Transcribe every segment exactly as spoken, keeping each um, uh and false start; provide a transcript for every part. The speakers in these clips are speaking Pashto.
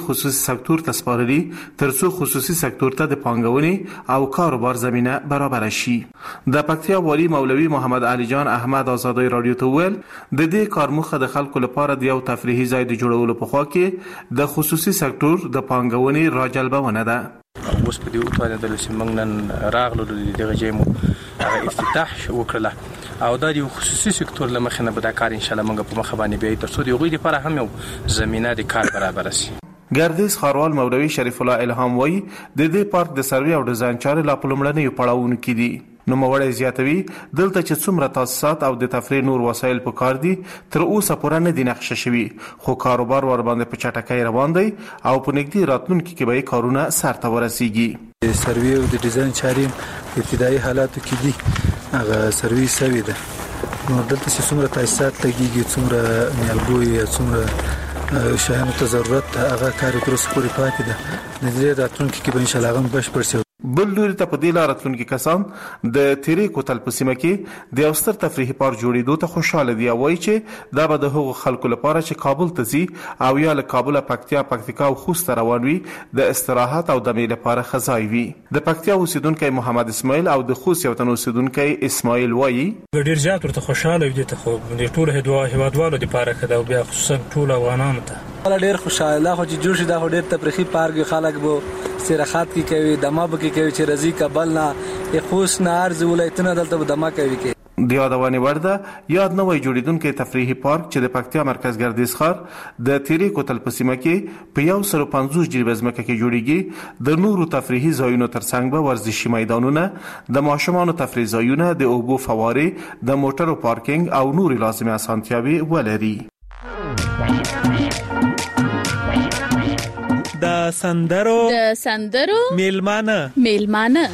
خصوصي سکتور ته سپارلي ترڅو خصوصي سکتور ته د پانګونې او کاروبار زمینه برابر شي. د پکتیا والی مولوي محمد علي جان احمد آزادۍ رادیو ته ویل د دې کار موخه د خلکو لپاره د یو تفریحي ځای د جوړولو په خوا کې د خصوصي سکتور د پانګونې راجلبونه ده. اوس په دې وتوانېدل چې موږ نن راغلو د دغه ځای مو هغه افتتاح وکړله او دا د خصوصي سکتور له مخې نه به دا کار انشاءالله موږ په مخه باندې بیایي ترڅو د هغوی لپاره هم یو زمینه د کار برابره شي. ګردیز ښاروال مولوي شریف الله الهام وایي د دې پارک د سروې او ډیزاین چارې لا په لومړنیو پړاوونو کې دي. نوموړی زیاتوي دلته چې څومره تاسیسات او د تفریح نور وسایل په کار دي تر اوسه پوره نه دي نقشه شوي، خو کاروبار ور باندې په چټکۍ روان دی او په نږدې راتلونکي کې به کارونه سرته ورسیږي. د سروې او د ډیزاین چارې ابتدایي حالاتو کې دي، هغه سروې سوي ده. نو دلته چې څومره تاسیسات لګیږي، څومره نیالګوی، څومره شیانو ته ضرورت هغه کار تر اوسه پورې پاتې ده. د دې راتلونکي کې به انشاءالله هغه هم بشپړ شي. بل لوري ته په دې لاره راتلونکي کسان د تیرې کوتل په سیمه کې د یو ستر تفریحي پارک جوړېدو ته خوشحاله دي او وایي چې دا به د هغو خلکو لپاره چې کابل ته ځي او یا له کابله پکتیا، پکتیکا او خوست ته روان وي د استراحت او دمې لپاره ښه ځای وي. د پکتیا اوسیدونکی محمد اسماعیل او د خوست یو تن اوسیدونکی اسماعیل وایي ډېر زیات ورته خوشحاله وي. ته خو د ټولو هیوادوالو دپاره ښه ده او بیا خصوصا ټولو افغانانو ته ډېر خوشحاله خو چې جوړ شي دا خو ډېر تفریحي پارک وي. خلک به استراحت کې کوي، دمه به کې کوي چې رضی کابل نه خوست نه ارز ولایتونه دلته به دمه کوي. کې د یادونې وړ ده یاد نوی جوړیدونکی تفریحي پارک چې د پکتیا مرکز ګردیز ښار د تیرې کوتل په سیمه کې په یو سل پنځوس جریبه ځمکه کې جوړیږي. د نورو تفریحي ځایونو ترڅنګ به ورزشي میدانونه، د ماشومانو تفریح ځایونه، د اوبو فوارې، د موټرو پارکینګ او نورې لازمي اسانتیاوې ولري. د سندرو د سندرو میلمانه میلمانه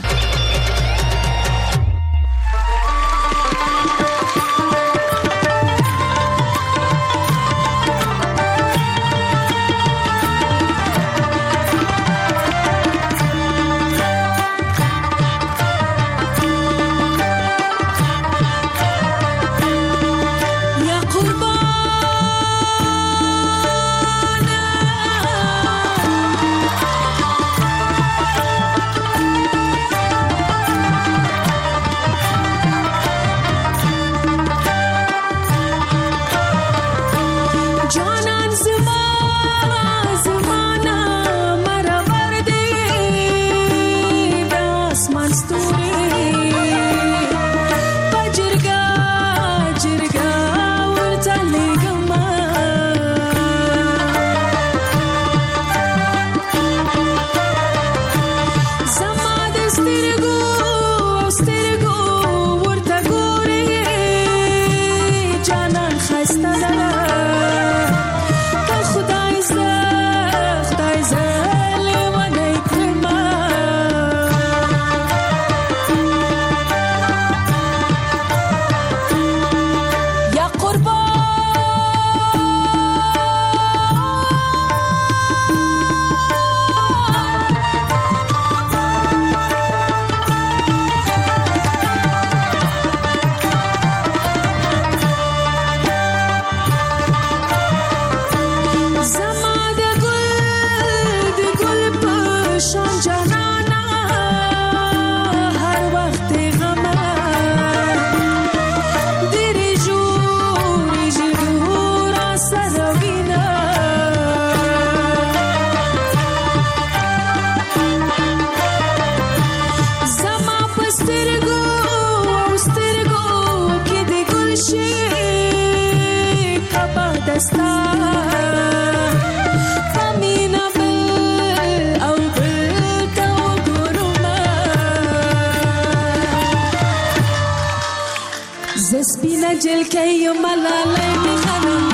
زسبینا جل کې ملاله می خنم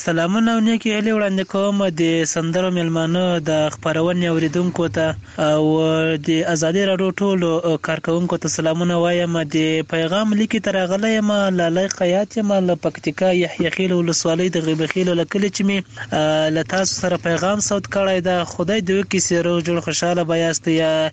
سلامونه او نیکی هیلې وړاندې کوم د سندرو میلمانه د خپرونې اوریدونکو ته او د ازادي راډیو ټولو کارکونکو ته سلامونه وایم. د پیغام لیکي تر راغلی یم لالی قیات یم له پکتیکا یحیی خیل ولسوالۍ د غیب خیل له کلي چې مې له تاسو سره پیغام صوت کړی ده. خدای دې وکړي چې روغ جوړ خوشحاله به یاست.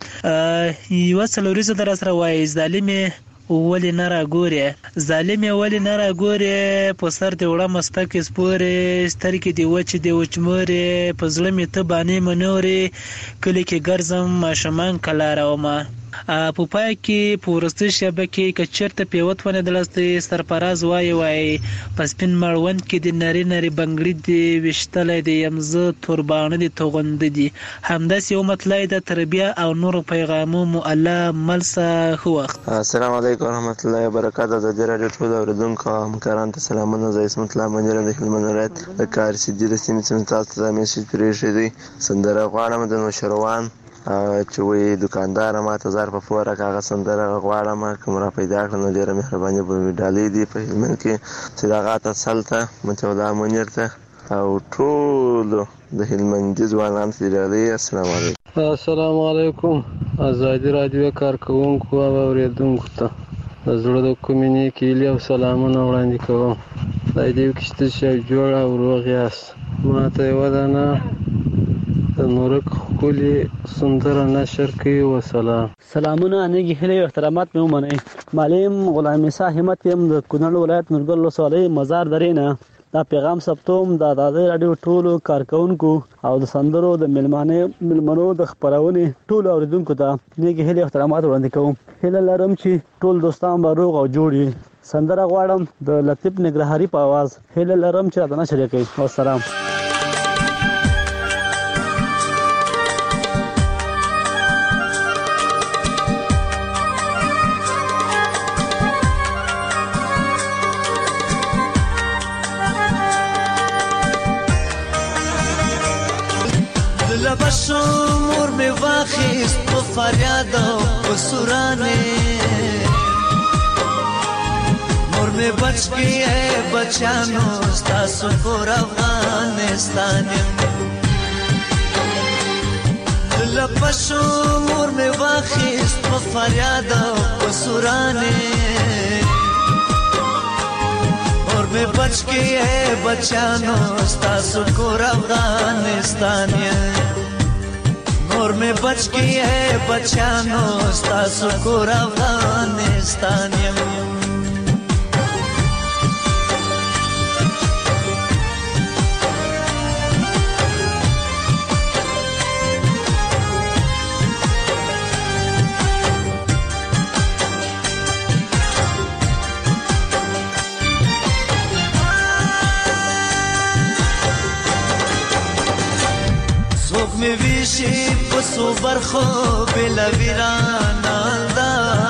یوه څلوریزه در سره وایي ظالمې ولې نه راګورې ظالمې ولې نه راګورې په سر دې وړه مسپکې سپورې سترګې دې وچې دې وچمورې په زړه مې ته بانې منورې کلي کې ګرځم ماشومان کلارومه. په پای کې په وروستۍ شېبه کې که چېرته پیوت ونیدلستی سرفراز وایي وایي په سپین مړوند کې د نري نري بنګړي دې ویشتلی دی یم زه تورباڼه دې توغنده دي همداسې یو مطلع د تربیه او نورو پیغامو مو الله ملسه ښه وخت. السلام علیکم ورحمت الله وبرکاته. ازادي راډیو ټولو اورېدونکو او همکارانو ته سلامونه. زه عصمت الله منیره د هلمند ولایت د کارسیدي د سیمې څخه تاسو ته دا میسج پرېښی دی. سندره غواړم د نوشروان چې وایي دوکانداره ماته زر په پور راکړه هغه سندره غواړم که مو را پیدا کړه نو ډېره مهرباني به مې ډالۍ دي په هلمند کې صداقت اصل ته متولا منیر ته او ټولو د هلمندي ځوانانو ته ډالۍ. السلام علیکم. السلام علیکم. ازادي راډیو کارکوونکو او اورېدونکو ته د زړه د کومې نیکې هیلې او سلامونه وړاندې کوم. خدای دې وکړي چې تاسو جوړ او روغ یاست. ما ته یوه دانه د نورک ښکلې سندره نشر کوي. وسلام. سلامونه نیکې هیلې او احترامات مې ومنئ. معلم غلام عیسی همت یم د کونړ ولایت نورګل ولسوالۍ مزار درې نه. دا پیغام ثبتوم د ازادي راډیو ټولو کارکونکو او د سندرو د میلمانه میلمنو د خپرونې ټولو اوریدونکو ته نیکې هیلې او احترامات وړاندې کوم. هیله لرم چې ټول دوستان به روغ او جوړ وي. سندره غواړم د لطیف نګرهاري په آواز. هیله لرم چې راته نشر کړئ. والسلام. لبشو مور می واخیست په فریاد او په سورانه مور می بچ کی بچانو ستاسو کور افغانستان. لبشو مور می واخیست په فریاد او په سورانه مور می بچ کی بچانو ستاسو کور افغانستان. نور میں بچ گئی ہے بچانو ستاسو کور افغانستان. می ویشی پسو برخو بلا ویرانا دا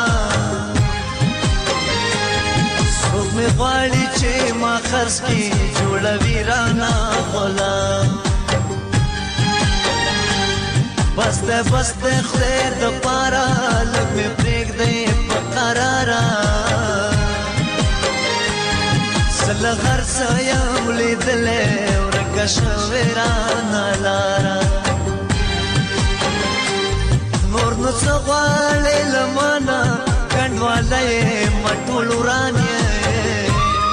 سوک می غواړي چې ما خرڅ کی جوړه ویرانا غلا بسته بسته خدای د پارا لګ می پریک دې په قرارا سل غرس یم لیدلې ورکه شویرانا لارا نور نو څغواړې لمانا کندواله مټول ورانه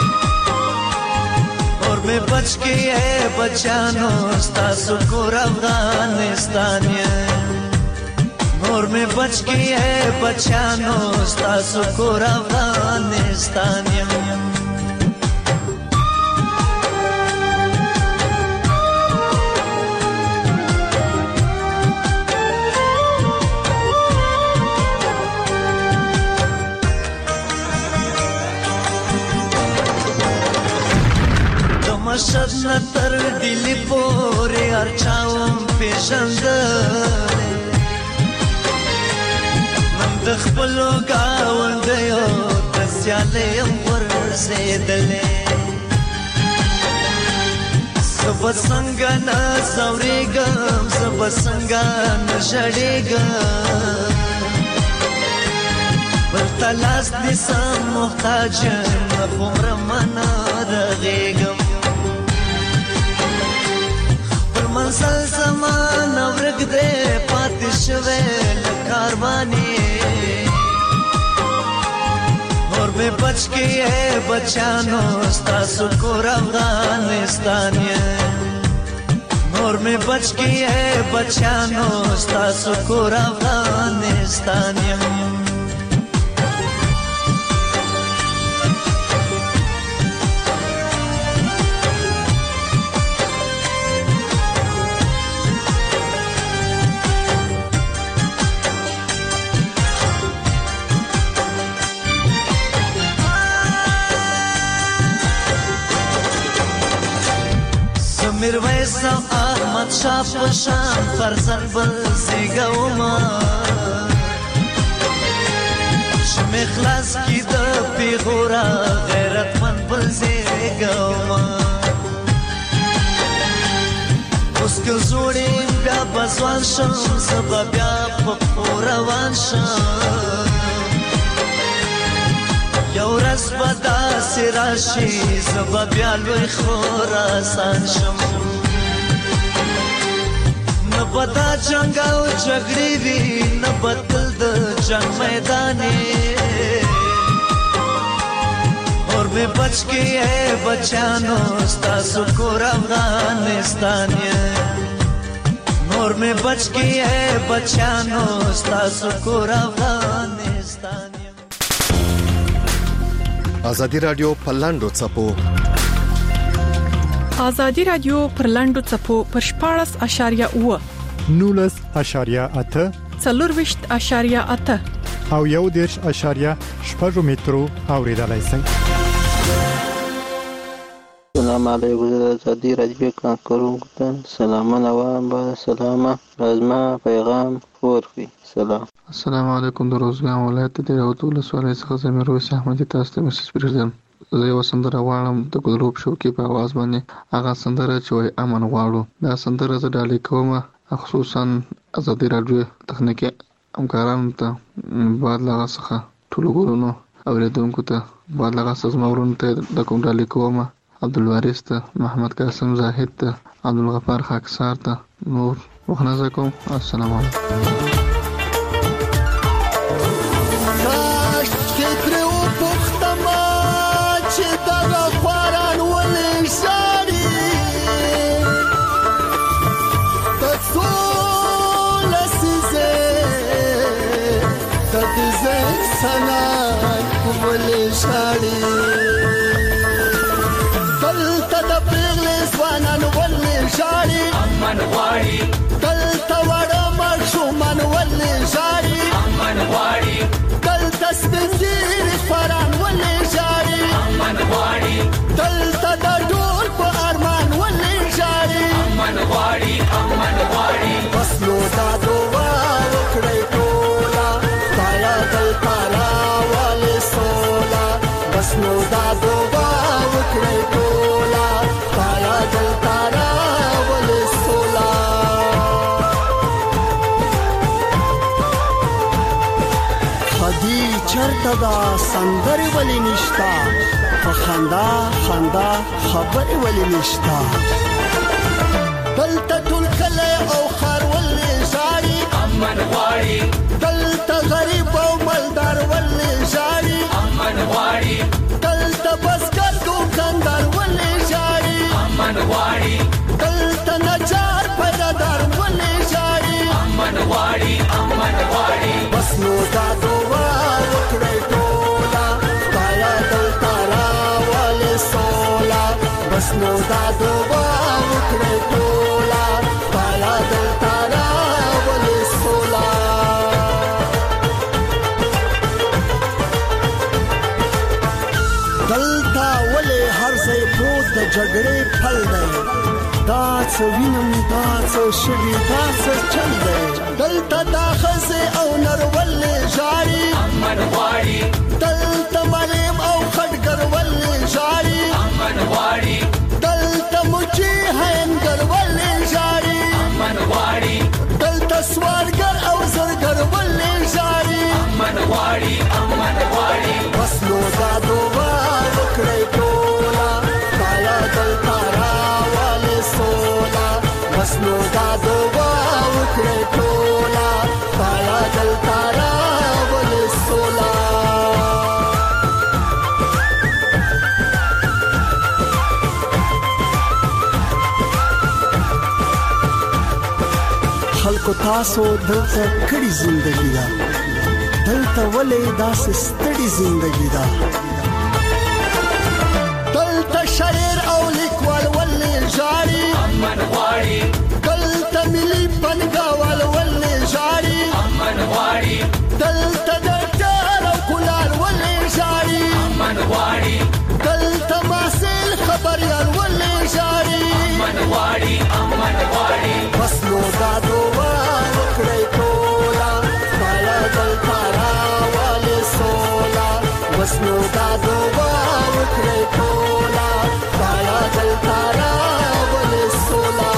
اور میں بچ گئی ہے بچانو ستاسو کور افغانستان. اور میں بچ گئی ہے بچانو ستاسو کور افغانستان. مشد نتر دلی پوری ارچاوم پیشندل من دخبلو گاوندیو تسیالیم ورزیدلی سب سنگا نزوریگم سب سنگا نشڑیگم بلتلاس نیسم محتاجم نفوم رمانا رغیگم مزل زمان ورګ دې پاتې شوه لکاروانی اور به بچ کے ہے بچانو ستاسو کور افغانستان یې اور میں بچ کے ہے بچانو ستاسو کور افغانستان یې میرویس احمد شاه پشان فرزند بل زیګوما شمه خلاص کی د پیغورا غیرتمن بل زیګوما اوس که زوړې بیا بزوان شم سبا بیا په روان شم یو ورځ به داسې راشي زه به بیا لوی خراسان شم نه به دا جنګ او جګړې وي نه به تل د جنګ میدانې اور مې بچ کې ہے بچانو ستاسو کور افغانستان یې اور مې بچ کې ہے بچانو ستاسو کور افغانستان یې ازادي رادیو پر لاندو چپو ازادي رادیو پر لاندو چپو پر شپاړس اشاریه و نولس اشاریه اته څلورويشت اشاریه اته او یو دیرش اشاریه شپږ مترو اوریدلای شئ. سلام علیکم ازادي رادیو کارکونکو ته سلامونه وایم. با سلامه لازمه پیغام ورکړئ. سلام. السلام علیکم. د روزګان ولایت د راوتول سوالای څخه زمير روي احمد تاسو ته مسج پرېږدم. زه یو سندره غواړم د ګلروب شوکي په आवाज باندې هغه سندره چې وای امن غواړو. دا سندره زه ډالې کوم خصوصا ازادي رادیو تخنیکی همکارانو ته بعد لغه څخه ټول ګورونو اوریدونکو ته بعد لغه سزمورونو ته د کوم ډالې کوم عبدالوارث ته محمد قاسم زاهد ته عبدالغفار خاکسار ته نور وخنځکم. السلام علیکم. دلته د پیغلې ځوانان ولې ژاړي امن غواړي دلته وړه ماشومان ولې ژاړي امن غواړي دلته سپین ږیري خواران ولې ژاړي امن غواړي دلته د ډول په ارمان ولې ژاړي امن غواړي امن غواړي بس نو دا دعا وکړئ ټوله خدایه دلته راولې سوله بس نو دا دعا وکړئ ټوله خدایه دلته راولې سوله. خدي چرته دا سندرې ولې نشته په خندا خندا خبرې ولې نشته دلته ټول کلی او ښار ولې ژاړي امن غواړي دلته غریب او مالدار ولې ژاړي امن غواړي دلته بزګر دوکاندار ولې ژاړي امن غواړي دلته نجار پیدادار ولې ژاړي امن غواړي امن غواړي بس نو دا دعا وکړئ ټوله خدایه دلته راولې سوله بس نو دا دعا وکړئ ټوله خدایه دلته راولې سوله. دلته ولې هر ځای پروت د جګړې پل دی دا څه وینم دا څه شګي دا څه چل دی دلته دا ښځې او نر ولې ژاړي امن غواړي دلته معلم او خټګر ولې ژاړي امن غواړي دلته مچي هینګر ولې ژاړي امن غواړي دلته سوالګر او زرګر ولې ژاړي امن غواړي امن غواړي بس نو دا دعا وکړئ ټوله خدایه دلته راولې سوله بس نو تاسو دلته کړي زندګي دا دلته ولې داسې ستړي زندګي دا دلته شاعر او لیکوال ولې ژاړي امن غواړي دلته ملي بنګاوال ولې ژاړي امن غواړي دلته ډاکټر او کولار ولې ژاړي امن غواړي دلته ماسل خبريال ولې ژاړي امن غواړي امن غواړي بس نو دا دوه وکړې ټولا مالا دلته راولې سولا بس نو دا دوه وکړې ټولا مالا دلته راولې سولا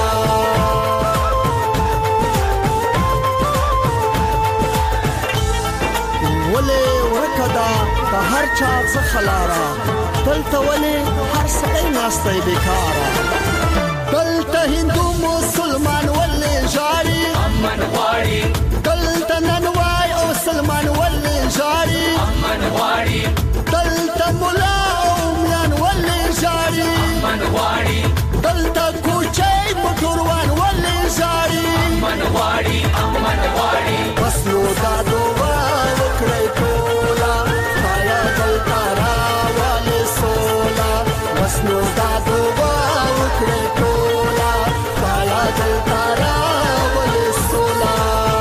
ولې ورکدا په هر چا څه خلارا دلته ولې هر څه ناشته بیکارا دلته هندو مسلمان ولې ژاړي امن غواړي دلته ننوای او سلمان ولې ژاړي امن غواړي دلته مولا او میان ولې ژاړي امن غواړي دلته کوچای پټوروان ولې ژاړي امن غواړي امن غواړي بس نو دا دوه وکړې ټولا مایا دلته راولې سولا بس نو دا دوه وکړې ټولا مایا دلته راولې سولا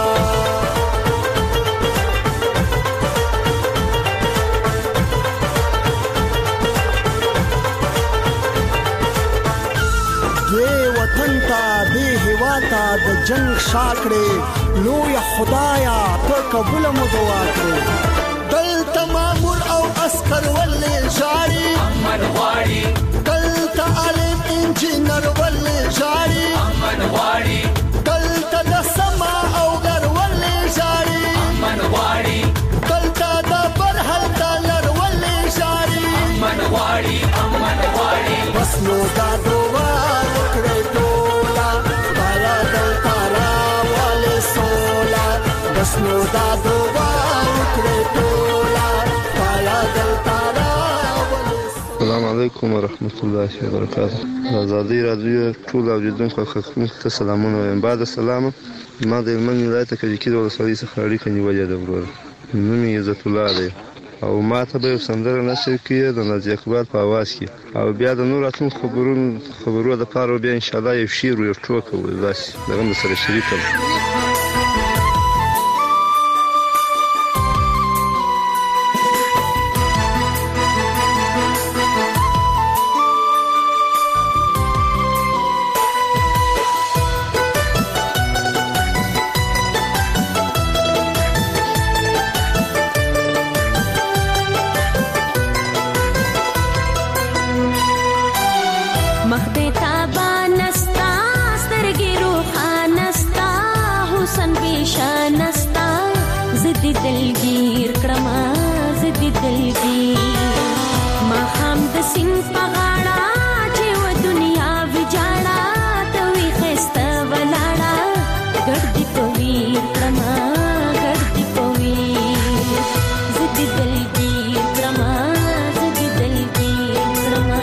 دې وطن ته دې هوا ته د جنگ شاکړې لوی خدایا ته قبول مو دعا کړې دلته مامور او عسكر ولې ژاړي امن غواړي دلته عالم انجینر ولې ژاړي امن غواړي دلته د سما او غر ولې ژاړي امن غواړي دلته د برحل ډالر ولې ژاړي امن غواړي امن غواړي بس نو دا دوه وکړې ټولا مایا دلته راولې سولا بس نو دا دوه وکړې ټولا مایا دلته راولې السلام علیکم ورحمت الله وبرکاته. آزادی رادیو ټول اوریدونکو خلکو ته سلامونه وایم. بعد سلام ما د هلمند ولایت کجکي د ولسوالۍ څخه اړیکه نیولې ده ورور. نوم یې عزت الله دی او ما ته به یو سندره نشر کړي د نازي اقبال په اواز کې او بیا د نور اتم خبرونو خبرو د پاره بیا ان شاء الله یو شعر یو ټوکه وي بس دغه سره شریک کړم. دلگیر کړما زدي دلگیر ما هم د سین په غاړه چې و دنیا وجاړه ته وي خسته ولاړه ګړدي پویر کړما ګړدي پویر زدي دلگیر کړما زدي دلگیر کړما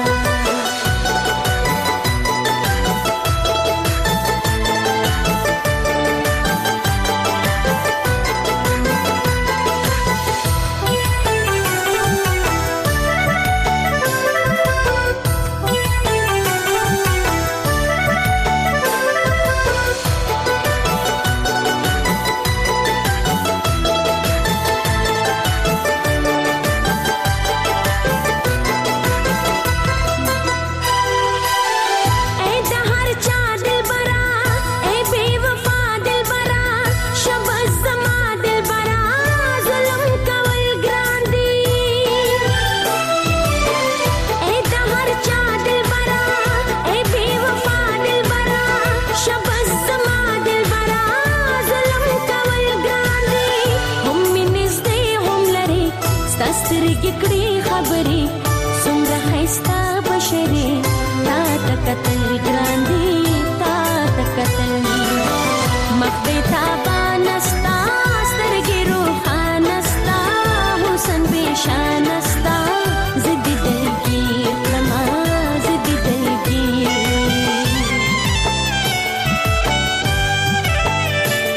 سترګې کړې خبرې څومره ښایسته بشرې تا ته کتل ګران دي تا ته کتل مخ دې تابانه ستا سترګې روښانه ستا حسن بېشانه ستا زه دې دلګیر کړمه زه دې دلګیر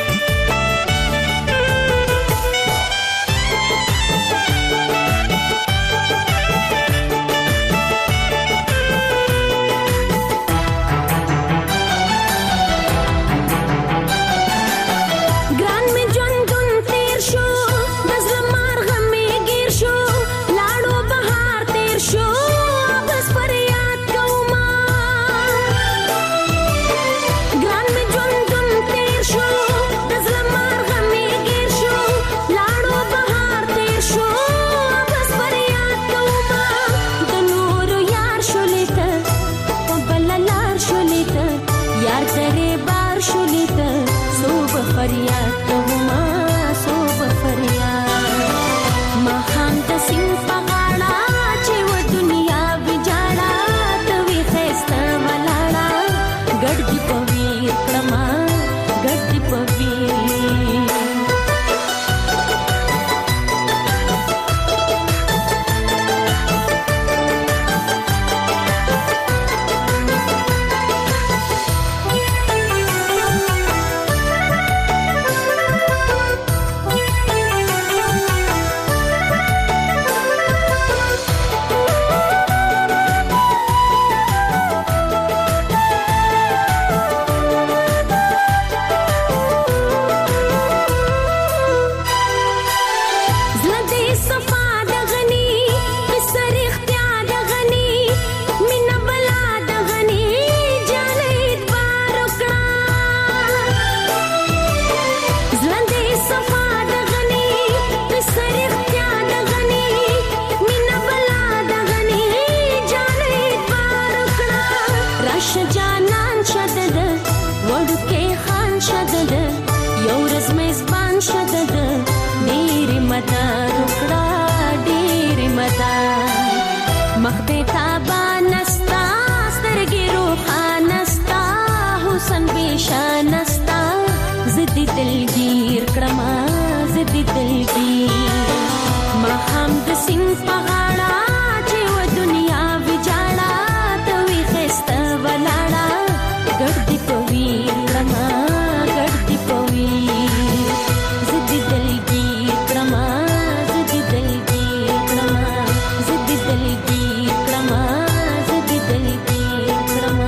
میز میزبان شده ده ډېرې مدد وکړه ډېرې مدد مخ دې تابانه ستا سترګې روښانه ستا حسن بېشانه ستا زه دې دلګیر کړمه زه دې دلګیر ماښام د سیند په غاړه چې و دنیا ویجاړه ته وي ښایسته ولاړه ګډ دې په ویر کړمه ګډ دې په ویر زه دې دلګیر کړمه زه دې دلګیر کړمه زه دې دلګیر کړمه زه دې دلګیر کړمه.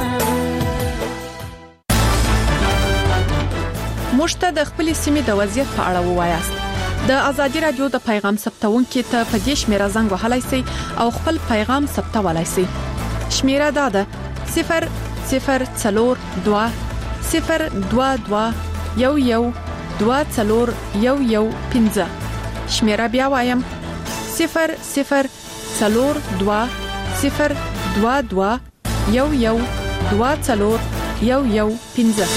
موږ ته د خپلې سیمې د وضعیت په اړه ووایاست. د ازادي رادیو د پیغام ثبتونکو ته په دې شمیره زنګ وهلای شئ او خپل پیغام ثبتولای شئ. شمیره دا ده صفر صفر څلور دوه صفر دوه دوه یو یو دوه څلور یو یو پنځه. شمیره بیا وایم صفر صفر څلور دوه صفر دوه دوه یو یو دوه څلور یو یو پنځه.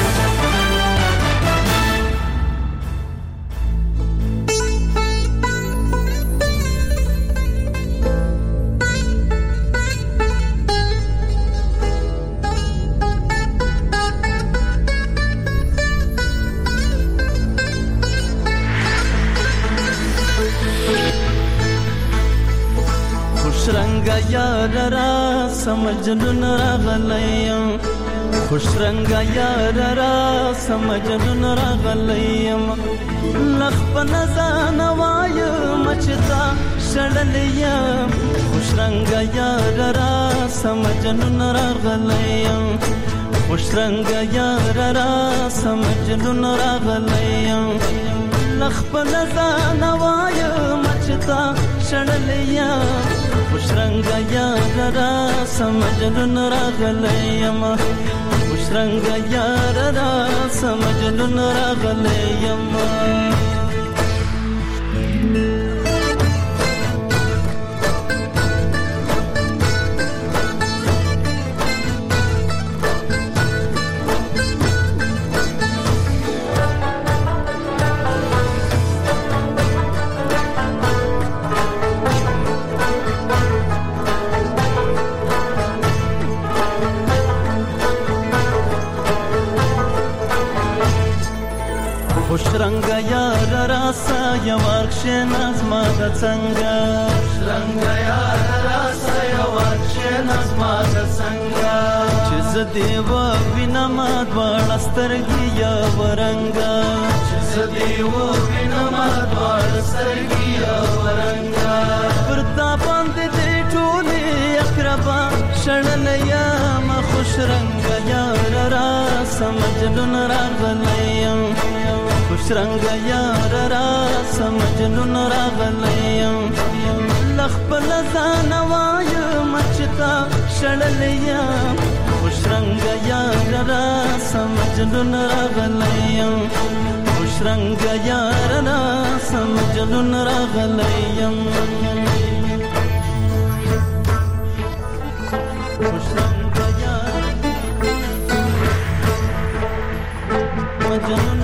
یار را سمجنون راغلیم خوش رنگا یار را سمجنون راغلیم لخ په نزان وایم چتا شړلیم خوش رنگا یار را سمجنون راغلیم خوش رنگا یار را سمجنون راغلیم لخ په نزان وایم چتا شړلیم خوش رنگ یار را سمجنون راغلیم خوش رنگ یار را سمجنون راغلیم. خوش رنگ یار راسا یا ورکشن از ما د څنګه رنگ یار راسا یا ورکشن از ما د څنګه چې زدي و وینم دوړ سترګي یا ورنګا چې زدي و وینم دوړ سترګي یا ورنګا پرتا باندې دې ټولې اقربا شړل یا ما خوش رنگ یار راسا مجنون راغلیم خوش رنگ یار را سمجنون راغلیم لخ په لزان وایم چتا شړلیم خوش رنگ یار را سمجنون راغلیم خوش رنگ یار را سمجنون راغلیم خوش رنگ یار مجنون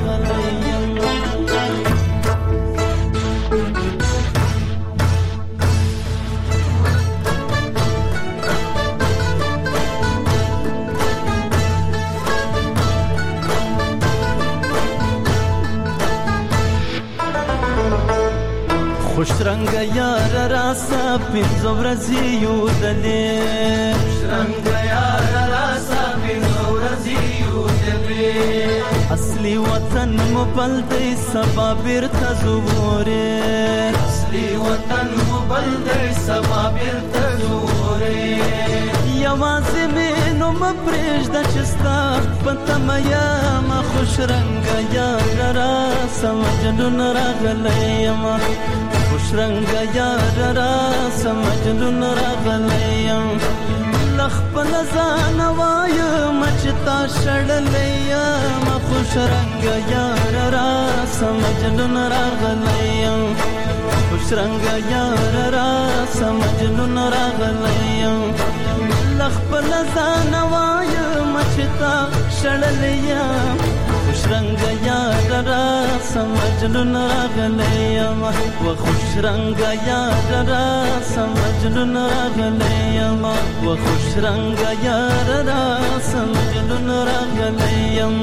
خوش رنگ یار راسا پنځه ورځې یو دلې خوش رنگ یار راسا پنځه ورځې یو دلې اصلي وطن مو بل دی سبا بیرته زوره اصلي وطن مو بل دی سبا بیرته زوره یوازې مې نو مپرېږده چې ستا په تمه یم خوش رنګ یار راسا مجنون راغلیم خوش رنگ یار را سمجنون راغلیم لخ په لزان وایم چتا شړلیم خوش رنگ یار را سمجنون راغلیم خوش رنگ یار را سمجنون راغلیم لخ په لزان وایم چتا شړلیم خوش رنگ یار را سمجنون راغلیم و خوش رنگ یار را سمجنون راغلیم و خوش رنگ یار را سمجنون راغلیم.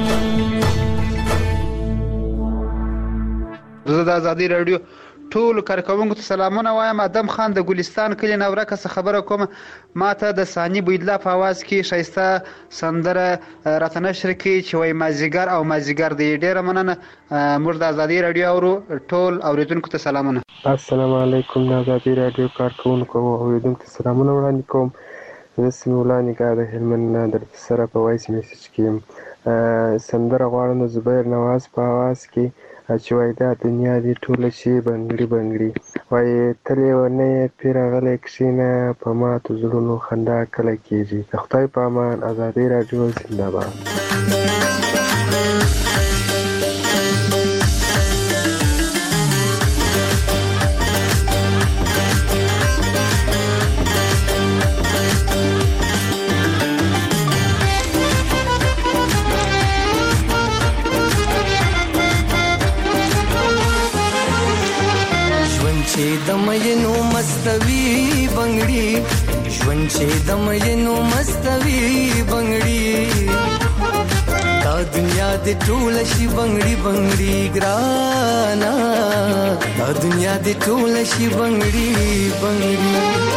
زه د ازادي رادیو ټول کارکونکو ته سلامونه وایم. ادم خان د ګلستان کلی نورکه څخه خبره کوم. ما ته د ثاني بویدلا په आवाज کې شایسته سندره راته نشر کړي چې وایي مازیګر او مازیګر دی. ډیره مننه. موږ د ازادي رادیو اورو. ټول اوریدونکو ته سلامونه. السلام علیکم. د ازادي رادیو کارکونکو او اوریدونکو ته سلامونه وړاندې کوم. زه سمیولا نگاه د هلمند نه در سره په وایس میسج کې سندره غواړم د زبیر نواز په आवाज کې چې وایي دا دنیا دې ټوله شي بنګړي بنګړي، وایي تل یې ونه پرې راغلی کښېنه په ماتو زړونو خندا کله کېږي. د خدای په امان. ازادي راډیو زنده باد. چې د مینو مستوي بنګړي، ژوند چې د مینو مستوي بنګړي، دا دنیا دې ټوله شي بنګړي بنګړي ګرانا، دا دنیا دې ټوله شي بنګړي بنګړي،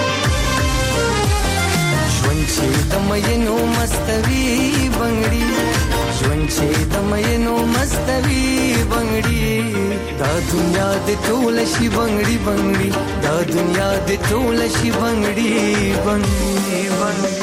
ژوند چې د مینو مستوي بنګړي، ژوند چې د مینو مستوي بنګړي، دا دنیا دې ټوله شي بنګړي بنګړي، دا دنیا دې ټوله شي بنګړي بنګړي بنګړي.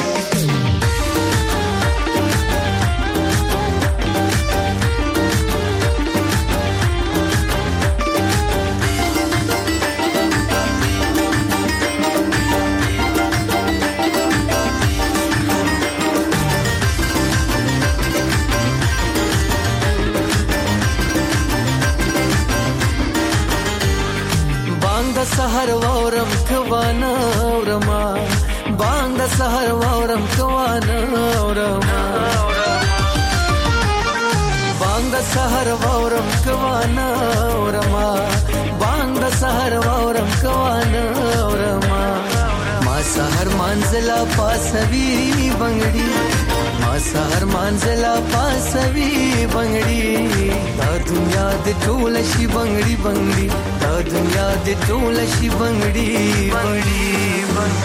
سحر وورم کوانا ورما بانگ سحر وورم کوانا ورما بانگ سحر وورم کوانا ورما بانگ سحر وورم کوانا ورما ما سحر منزلا پاسوي بنگړي، ما سحر منزلا پاسوي بنگړي، دا دنیا دې ټوله شي بنگړي بنگړي، دا دنیا دې ټوله شي بنگړي بنگړي بنگړي.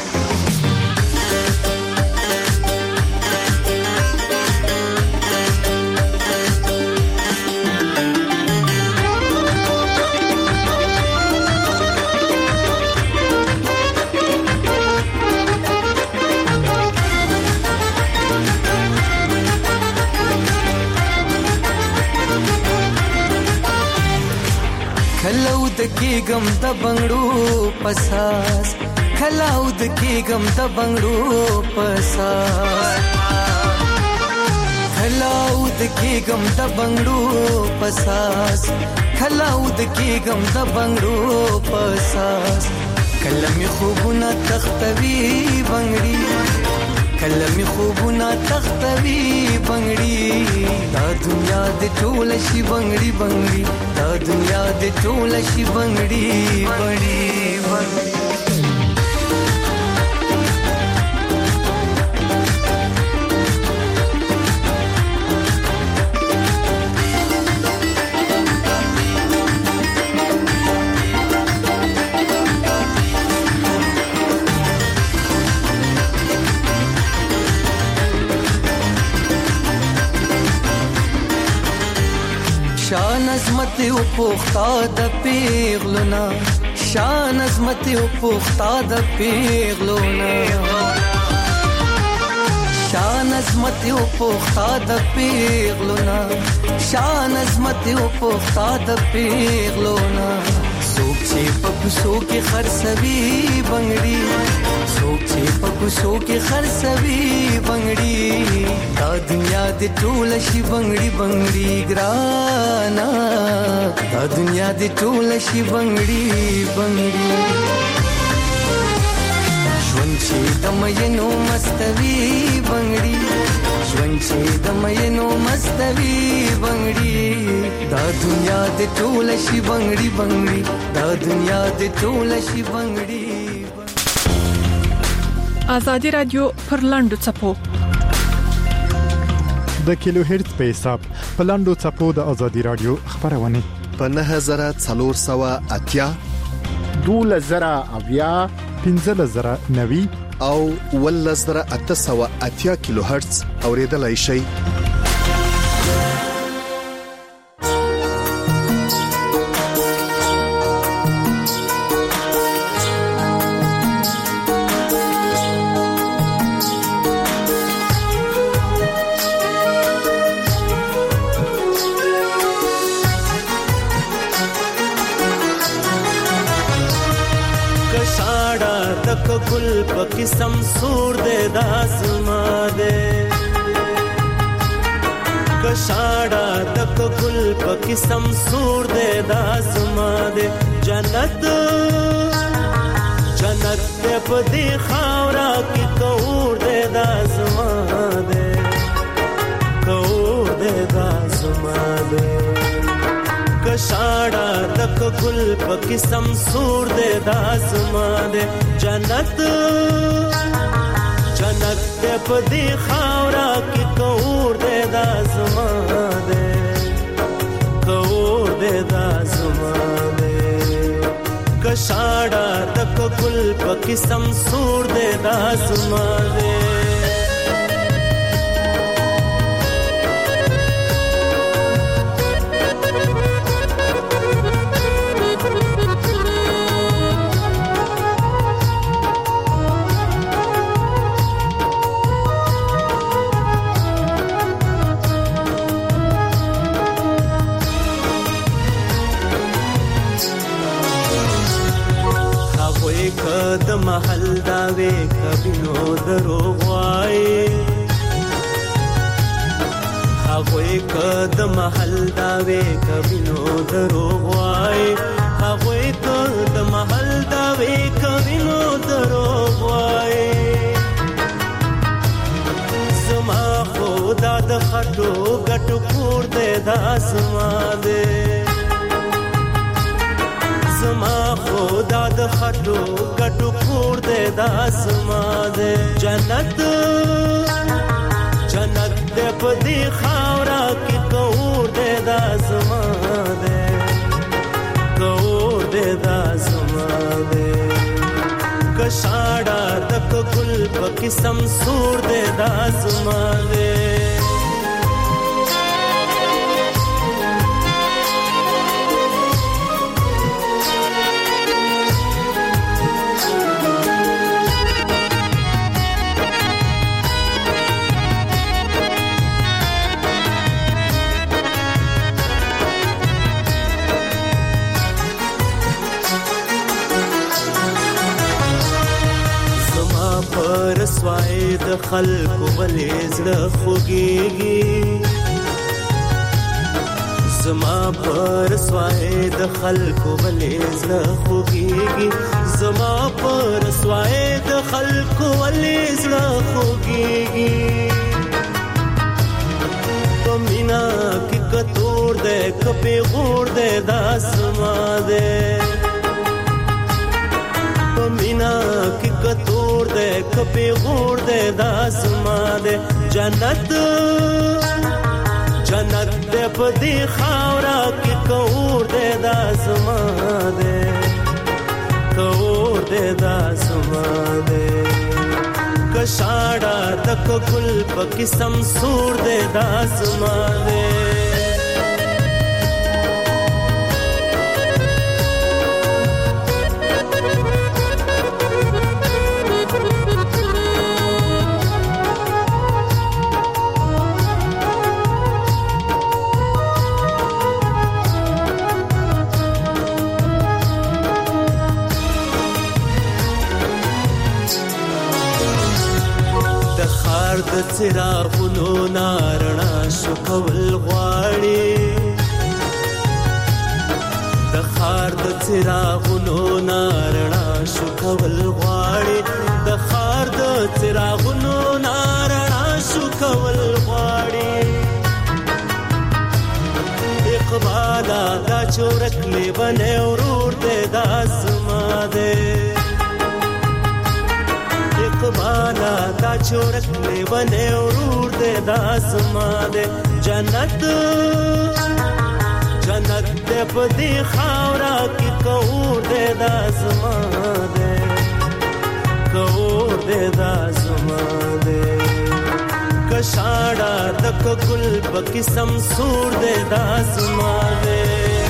کلاود کېږم د بنګړو پساس، کلاود کېږم د بنګړو پساس، کلاود کېږم د بنګړو پساس، کلاود کېږم د بنګړو پساس، کله مې خوبونه تختوي بنګړي، کله مې خوبونه تختوي بنګړي، دا دنیا دې ټوله شي بنګړي بنګړي، دا دنیا دې ټوله شي بنګړي بنګړي بنګړي. شان عظمت او پوختا د پیغلونا، شان عظمت او پوختا د پیغلونا، شان عظمت او پوختا د پیغلونا، شان عظمت او پوختا د پیغلونا، سوک چې په کوڅو کې خرڅوي بنګړي، سوک چې په کوڅو کې خرڅوي بنګړي، دا دنیا دې ټوله شي بنګړي بنګړي ګرانا، دا دنیا دې ټوله شي بنګړي بنګړي، ژوند چې د مینو مستوي بنګړي، ژوند چې د مینو مستوي بنګړي دا دنیا د ټول شي بنګړي بنګړي دا دنیا د ټول شي بنګړي. آزادي رادیو پر لاندو چپو د کیلو هرتز په حساب په لاندو چپو د آزادي رادیو خبرونه په نه هزار څلور سوه اتیا دوله زره اویا پنځه زره نوي او ول زره اته سوه اتیا کیلو هرتز اوریدلای شي. گل پکی سمسور دے داسما دے کشاڑا تک گل پکی سمسور دے داسما دے جنت جنت دے پدی خاورا کی کور دے داسما دے کور دے داسما دے کشاڑا تک گل پکی سمسور دے داسما دے جنت جنت دے پدی خاورا کی کور دے داسما دے کور دے داسما دے کشاڑا تک گل پکی سمسور دے داسما دے د محل داوي کبینو دروغوای هغه کد محل داوي کبینو دروغوای هغه کد محل داوي کبینو دروغوای زما خدا د خټو غټو کور دې داسما دې زما خدا د خټو غټو کور دې داسما دې جنت جنت دې پدی خاورا کې کور دې داسما دې کور دې داسما دې کشاڑا تک گل پکی سمسور دے داسما دے سوای د خلق ولې زړه خوږيږي زما پر سوای د خلق ولې زړه خوږيږي زما پر سوای د خلق ولې زړه خوږيږي پمینا کې کتور دې کپي غور دې داسما دې پمینا کې کتور دے کپی غور دے داسما دے جنت جنت دے پدی خاورا کی کور دے داسما دے کور دے داسما دے کشاڑا تک گل پکی سمسور دے داسما دے د څراغونو نارڼا شو کول غواړي د خار د څراغونو نارڼا شو کول غواړي د خار د څراغونو نارڼا شو شو کول غواړي اقبالا دا چورک لیونه ورور دې دا زما دې اقبالا دا چورک لیونه ورور دې دا زما دې جنت جنت دې په دې خاورا کې کور دې دا زما دې کور دې دا زما دې کشاړه تک ګل پکې سم سور دې دا زما دې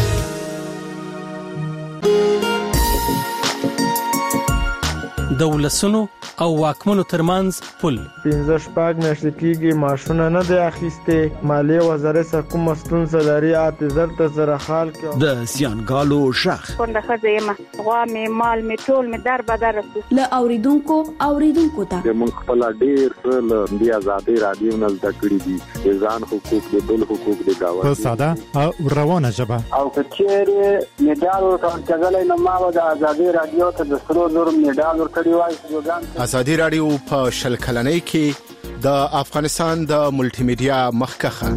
دولسونو او واکمنو ترمنځ پل پنځه شپږ میاشتې کېږي معاشونه نه دی اخیستې مالیې وزارت څخه کومه ستونزه لري اته زر ته زره خال کې د زیانګالو شخ کونډه ښځه یم غوا مې مال مې ټول مې در بدر رسو له اوریدونکو اوریدونکو ته موږ خپل ډېر له دې آزادۍ رادیو نه زده کړي دي د ځان حقوق د بل حقوق د گاوند په ساده او روانه ژبه او کچېره میډال ورکړل کېږي نو ما د آزادۍ رادیو ته د سرو زر میډال ورکړی وای آزادي رادیو په شل کلنۍ کې د افغانستان د ملټي میډیا مخکخه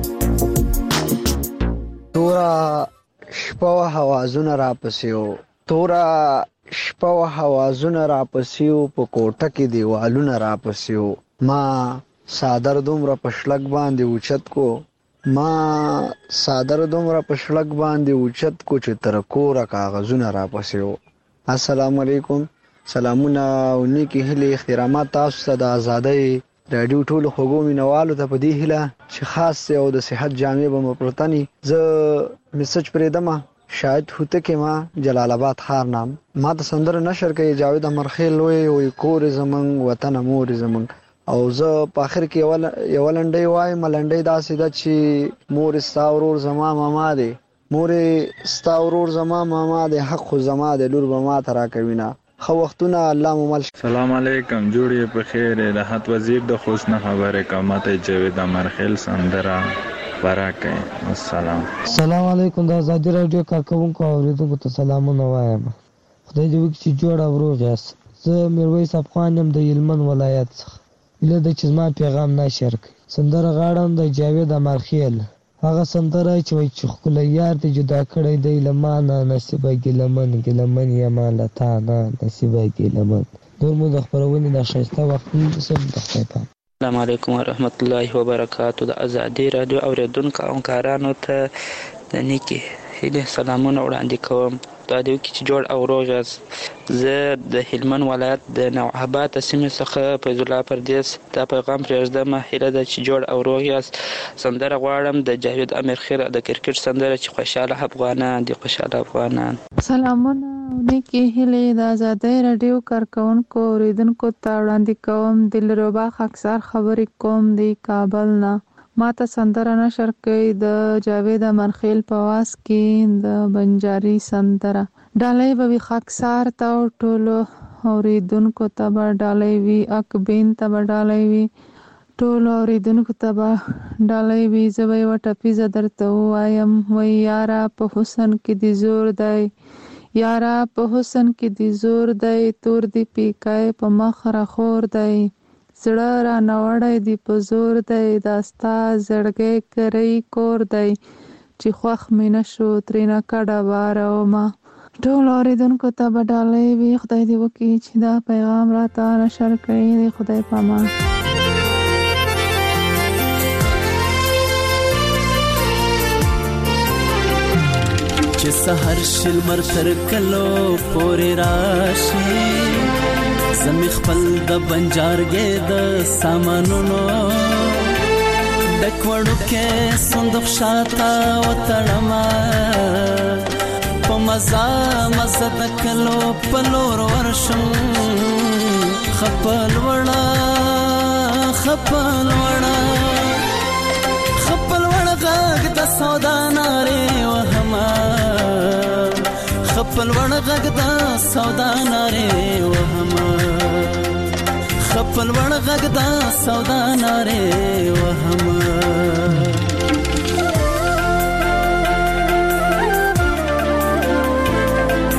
تورا شپه هوازونه را پسیو تورا شپه هوازونه را پسیو په کوټه کې دیوالونه را پسیو ما صادر دومره پښلک باندې اوچت کو ما صادر دومره پښلک باندې اوچت کو چې تر کوره کاغذونه را پسیو السلام علیکم سلامونه او نیکی هلي احترامات تاسو ته د ازادۍ رادیو ټول خوګو مینوالو ته په دې هله چې خاص او د صحت جامع به مپرتنی ز میسج پرېدم شاید هوته کې ما جلال آباد خار نام ما ته سندر نشر کوي جاوید امرخیل وي او کور زمنګ وطن مور زمنګ او زه په اخر کې یو یو لنډي وای ملنډي داسې د چې مور استاورور زما ماما دی مور استاورور زما ماما دی حق خو زما دی لور به ما ترا کوي نه خو وختونه الله ممل. سلام علیکم جوړې په خیر راحت وزیر د خوشنه خبره کومه جاوید امرخیل سندره برکه السلام السلام علیکم د آزادی رادیو کارکونکو اوریدونکو ته سلامونه وایم خدای دې وکړي جوړ او روغ یاست زه میرویس افغان یم د یلمن ولایت څخه له د چزما پیغام نشر کړ سندره غاړم د جاوید امرخیل هغه سندره چې وای چې خپل یار ته جدا کړی دی لمانه نصیبه ګلمن ګلمن یما لتا نه نصیبه ګلمن نور مو د خبرونه د شایسته وخت سم د خپل السلام علیکم ورحمت الله وبرکاتہ د ازادي رادیو اوریدونکو او کارانو ته د نیکی هله سلامونه وړاندې کوم دا د وکي چې جوړ او روغ یاست زه د هلمند ولایت د نوحبات سیمې څخه فیض الله پردیس دا پیغام پرېږدم هیله ده چې جوړ او روغ یاست سندره غواړم د جاوید امرخیل د کرکټ سندره چې خوشاله افغانان دي خوشاله افغانان سلامونه نیکی هله د آزادۍ رادیو کارکونکو اوریدونکو ته وړاندې کوم دلربا اکثر خبرې کوم دی کابل نه ما ته سندره نشر کوي د جاوید امرخیل په واس کې د بنجاري سندره ډالۍ به خاکسار ته ټولو اوریدونکو ته به ډالۍ وي اکبین ته به ډالۍ وي ټولو اوریدونکو ته به ډالۍ وي زه به یوه ټپیزه درته ووایم وایي یاره په حسن کې دې زور دی یاره په حسن کې دې زور دی تور دې پیکای په مخ راخور دی زړه را نوړی دی په زور دی دا ستا زړګی کری کور دی چې خوښ مې نه شو ترېنه کډه وارومه ټول اورېدونکو ته به ډالۍ وي خدای دې وکړي چې دا پیغام راته نشر کړي دی خدای په امان چې سحر شل مر تر کلو پورې راشي زمي خپل د بنجارګې د سامانونو ډکوړو کې صندوق شاته وتړما په مزه مزه د کلو پلور ورشم خپل وړا خپل وړا خپل وړا غږ د سودا نارې وهما خپل وړ غږ د سودا نارې وهما خپل وړ غږ د سودا نارې وهما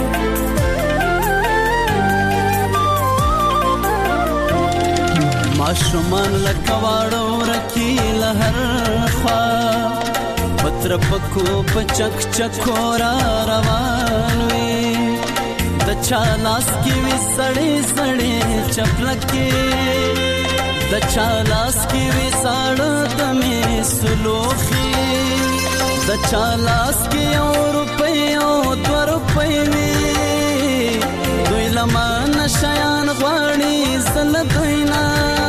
ما ماشومان لکواړو رکی لهر خوا پتر پکو پچک چکورا روان وي د چالاس کی وی سړې سړې چپلکې د چالاس کی وی ساړه دمه سلوخي د چالاس کی او روپیو دو روپیوي دوی لمان شیان غواړي سل دوینا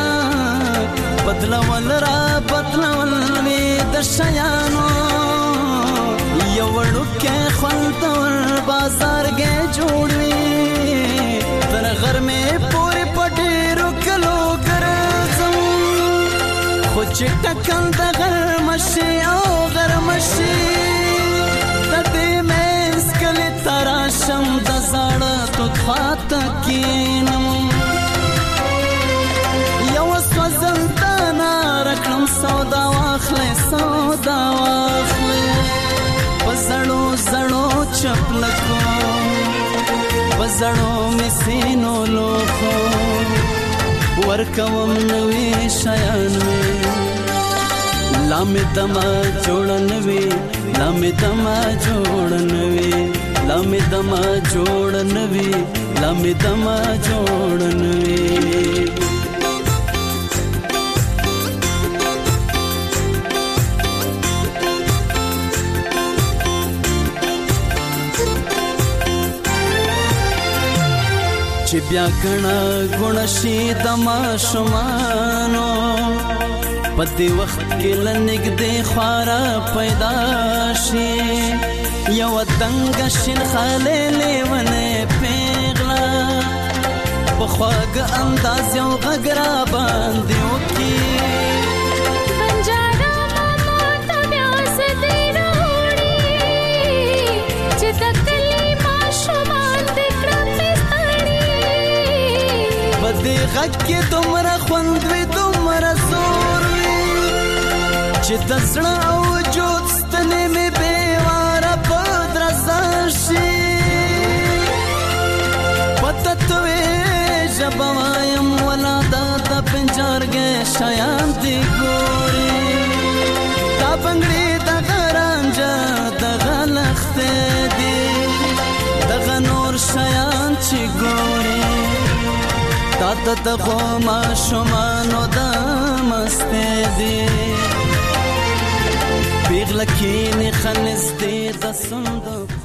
بدلول را بدلول وی د شیانو یو ورکه خلطور بازار کې جوړوي تر غر مې پورې پټېرو کلو ګرځم خو چې ټکل د غر مشي او غر مشي د دې مې سکلې تراشم د زړه تو خاطه کینم یو سوزندانا رکړم سودا واخلې سودا واخلې بزړو زړو چپلکو بزړو مسینو لوخو ورکوم نوې شیان وې لامې دما جوړن وې لامې دما جوړن وې لامې دما جوړن وې لامې دما جوړن وې چې بیا کڼه ګڼه شي د ماشومانو په دې وخت کې له نږدې خواره پیدا شي یوه دنګه شین خالې لیونې پیغله په خواږه انداز یو غږ را باندې وکړي دې غږ کې دومره خوند وي دومره زور وي چې د زړه او وجود ستنې مې بېواره په درزا شي پته توې ژبه وایم ولا دا د پنجارګې شیان دي ګوري دا بنګړي دغه رانجه دغه لښتې دي دغه نور شیان چې ګوري تا ته دغو ماشومانو د مستې دي پیغله کښېنې ښه نږدې د صندوق